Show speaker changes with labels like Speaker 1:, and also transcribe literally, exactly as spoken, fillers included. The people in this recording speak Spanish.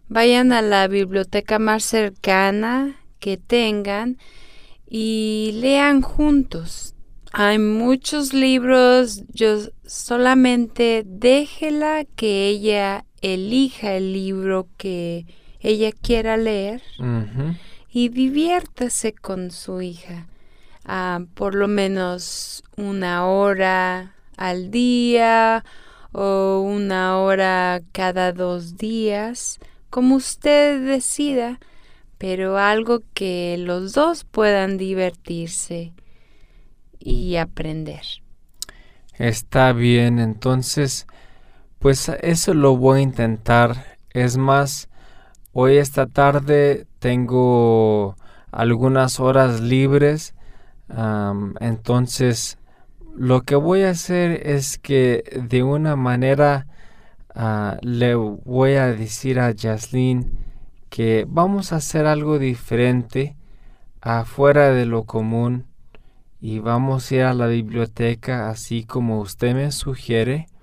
Speaker 1: vayan a la biblioteca más cercana que tengan y lean juntos. Hay muchos libros, yo solamente déjela que ella elija el libro que ella quiera leer
Speaker 2: Ujú.
Speaker 1: y diviértase con su hija. Ah, por lo menos una hora al día o una hora cada dos días, como usted decida, pero algo que los dos puedan divertirse y aprender.
Speaker 2: Está bien, entonces, pues eso lo voy a intentar. Es más, hoy esta tarde tengo algunas horas libres, am, entonces lo que voy a hacer es que de una manera ah, le voy a decir a Jaslyn que vamos a hacer algo diferente afuera de lo común y vamos a ir a la biblioteca así como usted me sugiere